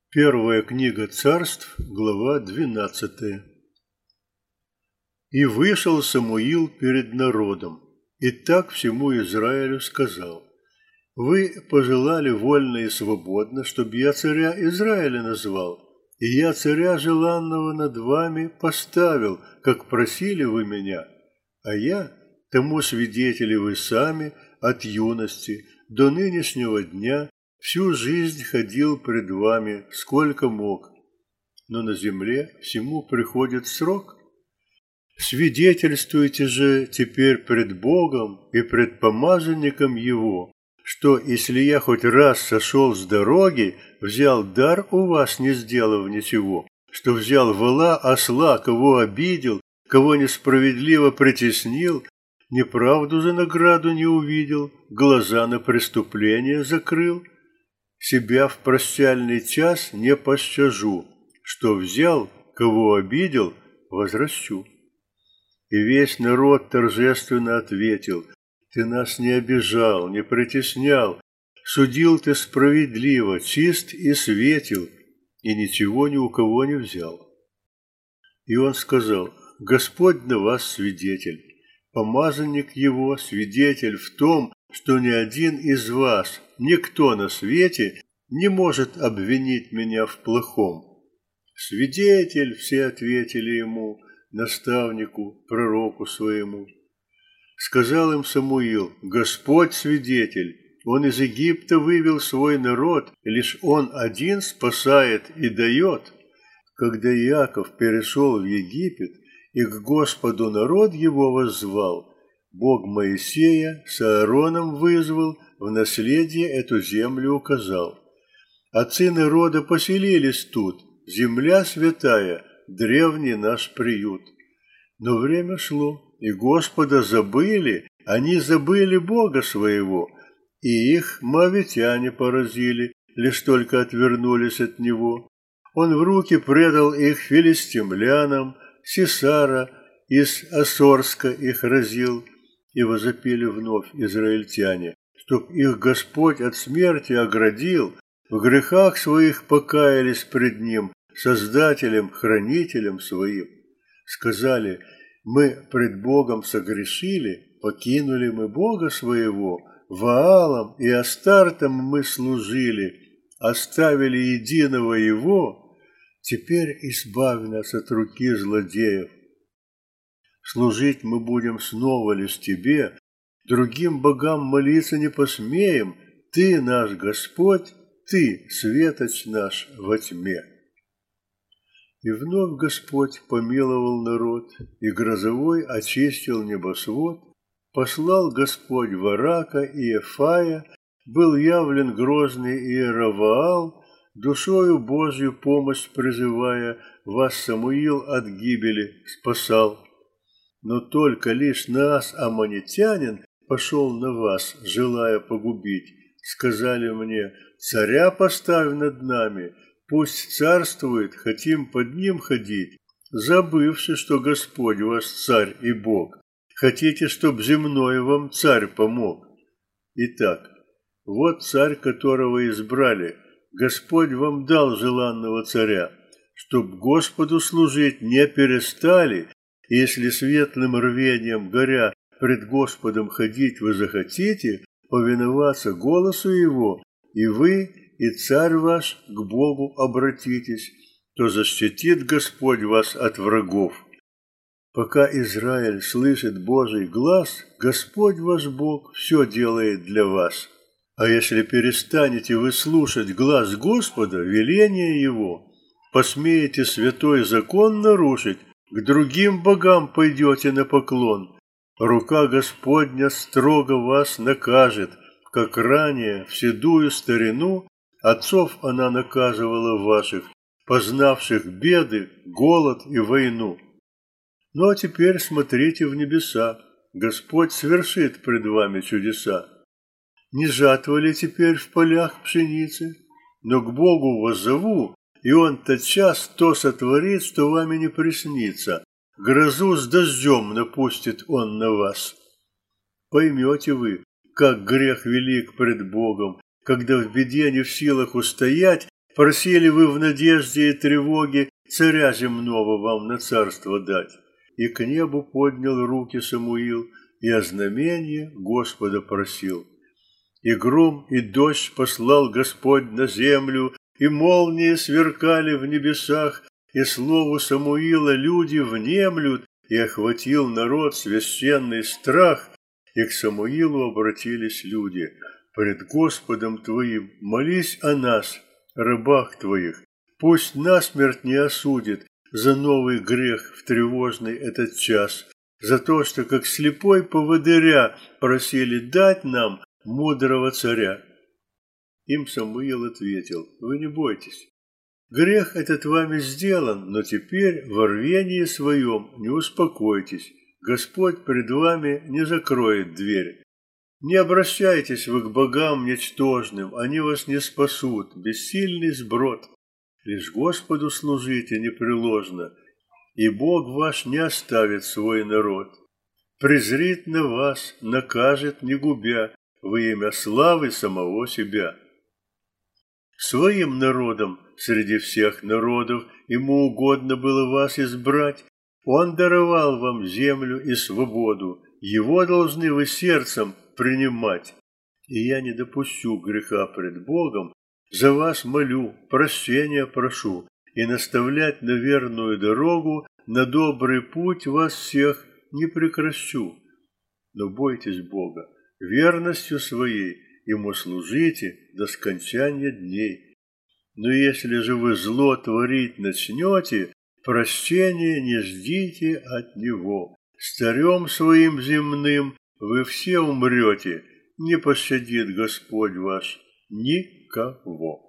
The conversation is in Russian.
Первая книга Царств, глава 12. «И вышел Самуил перед народом, и так всему Израилю сказал: Вы пожелали вольно и свободно, чтоб я царя Израиля назвал, и я царя желанного над вами поставил, как просили вы меня. А я, тому свидетели вы сами, от юности до нынешнего дня всю жизнь ходил пред вами, сколько мог. Но на земле всему приходит срок. Свидетельствуйте же теперь пред Богом и пред помазанником Его, что, если я хоть раз сошел с дороги, взял дар у вас, не сделав ничего, что взял вола, осла, кого обидел, кого несправедливо притеснил, неправду за награду не увидел, глаза на преступление закрыл, себя в прощальный час не пощажу, что взял, кого обидел, возвращу». И весь народ торжественно ответил: Ты нас не обижал, не притеснял, судил ты справедливо, чист и светил, и ничего ни у кого не взял. И он сказал: Господь на вас свидетель, помазанник его свидетель в том, что ни один из вас, никто на свете не может обвинить меня в плохом. Свидетель, все ответили ему, наставнику, пророку своему. Сказал им Самуил: Господь свидетель, Он из Египта вывел свой народ, лишь Он один спасает и дает. Когда Иаков перешел в Египет и к Господу народ его воззвал, Бог Моисея с Аароном вызвал, в наследие эту землю указал. Отцы народа поселились тут, земля святая, древний наш приют. Но время шло, и Господа забыли, они забыли Бога своего, и их моавитяне поразили, лишь только отвернулись от Него. Он в руки предал их филистимлянам, Сисара из Асорска их разил, и возопили вновь израильтяне, чтоб их Господь от смерти оградил, в грехах своих покаялись пред Ним, Создателем, Хранителем своим. Сказали: Мы пред Богом согрешили, покинули мы Бога своего, Ваалам и Астартам мы служили, оставили единого Его, теперь избавь нас от руки злодеев. Служить мы будем снова лишь Тебе, другим богам молиться не посмеем, Ты наш Господь, Ты светоч наш во тьме. И вновь Господь помиловал народ, и грозовой очистил небосвод, послал Господь Варака и Эфая, был явлен грозный Иераваал, душою Божью помощь призывая, вас Самуил от гибели спасал. Но только лишь Наас аммонитянин пошел на вас, желая погубить. Сказали мне: царя поставь над нами, пусть царствует, хотим под ним ходить, забывши, что Господь ваш царь и Бог. Хотите, чтоб земной вам царь помог? Итак, вот царь, которого избрали. Господь вам дал желанного царя, чтоб Господу служить не перестали, и если светлым рвением горя пред Господом ходить вы захотите, повиноваться голосу Его, и вы, и царь ваш к Богу обратитесь, то защитит Господь вас от врагов. Пока Израиль слышит Божий глас, Господь ваш Бог все делает для вас. А если перестанете вы слушать глас Господа, веление Его, посмеете святой закон нарушить, к другим богам пойдете на поклон, рука Господня строго вас накажет, как ранее в седую старину отцов она наказывала ваших, познавших беды, голод и войну. Ну а теперь смотрите в небеса, Господь свершит пред вами чудеса. Не жатва ли теперь в полях пшеницы? Но к Богу воззову, и Он тотчас то сотворит, что вами не приснится. Грозу с дождем напустит Он на вас. Поймете вы, как грех велик пред Богом, когда в беде не в силах устоять, Просили вы в надежде и тревоге царя земного вам на царство дать. И к небу поднял руки Самуил, и о знаменье Господа просил. И гром, и дождь послал Господь на землю, и молнии сверкали в небесах, и слову Самуила люди внемлют, и охватил народ священный страх, и к Самуилу обратились люди. Пред Господом Твоим молись о нас, рабах Твоих, пусть насмерть не осудит за новый грех в тревожный этот час, за то, что как слепой поводыря просили дать нам мудрого царя. Им Самуил ответил: вы не бойтесь. Грех этот вами сделан, но теперь в рвении своем не успокойтесь. Господь пред вами не закроет дверь. Не обращайтесь вы к богам ничтожным, они вас не спасут, бессильный сброд. Лишь Господу служите непреложно, и Бог ваш не оставит свой народ. Презрит на вас, накажет, не губя, во имя славы самого себя. Своим народом среди всех народов ему угодно было вас избрать. Он даровал вам землю и свободу, его должны вы сердцем принимать. И я не допущу греха пред Богом, за вас молю, прощения прошу, и наставлять на верную дорогу, на добрый путь вас всех не прекращу. Но бойтесь Бога, верностью своей Ему служите до скончания дней. Но если же вы зло творить начнете, прощения не ждите от Него. С царем своим земным вы все умрете, не пощадит Господь ваш никого.